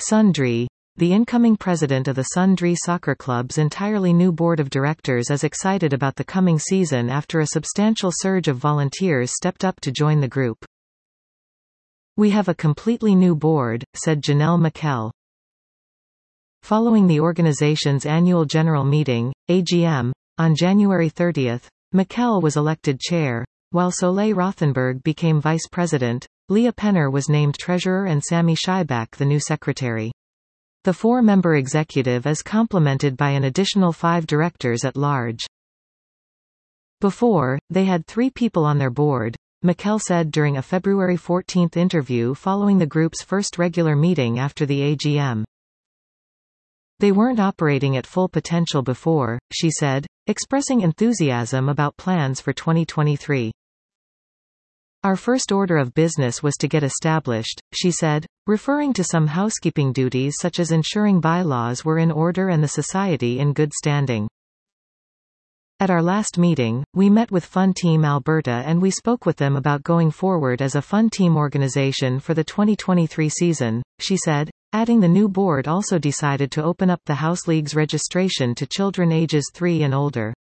Sundry. The incoming president of the Sundry Soccer Club's entirely new board of directors is excited about the coming season after a substantial surge of volunteers stepped up to join the group. "We have a completely new board," said Janelle Miquel. Following the organization's annual general meeting, AGM, on January 30, Miquel was elected chair, while Soleil Rothenberg became vice president. Leah Penner was named treasurer and Sammy Scheibach the new secretary. The four-member executive is complemented by an additional 5 directors at large. Before, they had 3 people on their board, Miquel said during a February 14 interview following the group's first regular meeting after the AGM. "They weren't operating at full potential before," she said, expressing enthusiasm about plans for 2023. "Our first order of business was to get established," she said, referring to some housekeeping duties such as ensuring bylaws were in order and the society in good standing. "At our last meeting, we met with Fun Team Alberta and we spoke with them about going forward as a Fun Team organization for the 2023 season," she said, adding the new board also decided to open up the House League's registration to children ages 3 and older.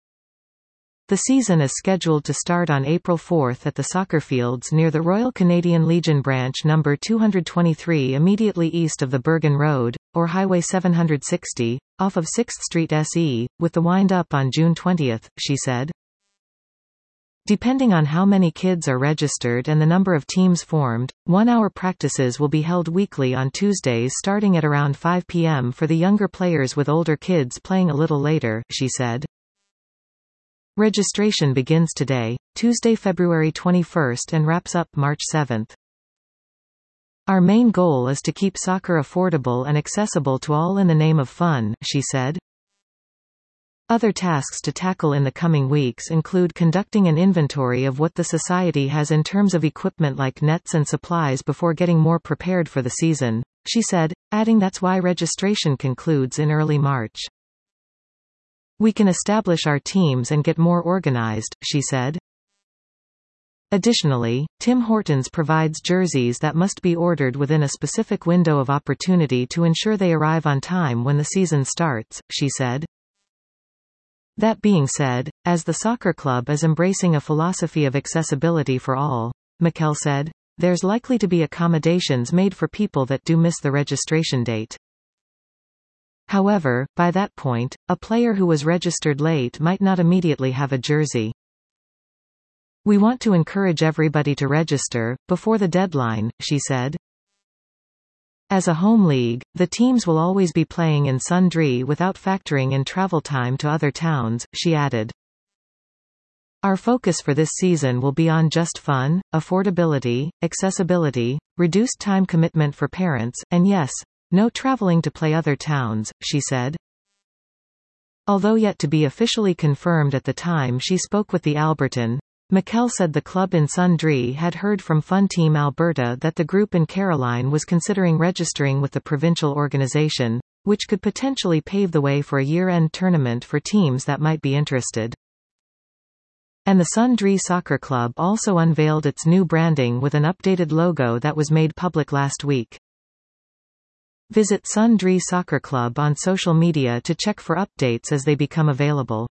The season is scheduled to start on April 4 at the soccer fields near the Royal Canadian Legion branch number 223 immediately east of the Bergen Road, or Highway 760, off of 6th Street SE, with the wind-up on June 20, she said. Depending on how many kids are registered and the number of teams formed, 1-hour practices will be held weekly on Tuesdays starting at around 5 p.m. for the younger players with older kids playing a little later, she said. Registration begins today, Tuesday, February 21, and wraps up March 7. "Our main goal is to keep soccer affordable and accessible to all in the name of fun," she said. Other tasks to tackle in the coming weeks include conducting an inventory of what the society has in terms of equipment like nets and supplies before getting more prepared for the season, she said, adding that's why registration concludes in early March. "We can establish our teams and get more organized," she said. Additionally, Tim Hortons provides jerseys that must be ordered within a specific window of opportunity to ensure they arrive on time when the season starts, she said. That being said, as the soccer club is embracing a philosophy of accessibility for all, Miquel said, there's likely to be accommodations made for people that do miss the registration date. However, by that point, a player who was registered late might not immediately have a jersey. "We want to encourage everybody to register before the deadline," she said. As a home league, the teams will always be playing in Sundry without factoring in travel time to other towns, she added. "Our focus for this season will be on just fun, affordability, accessibility, reduced time commitment for parents, and yes, no traveling to play other towns," she said. Although yet to be officially confirmed at the time she spoke with the Albertan, Miquel said the club in Sundry had heard from Fun Team Alberta that the group in Caroline was considering registering with the provincial organization, which could potentially pave the way for a year-end tournament for teams that might be interested. And the Sundry Soccer Club also unveiled its new branding with an updated logo that was made public last week. Visit Sundry Soccer Club on social media to check for updates as they become available.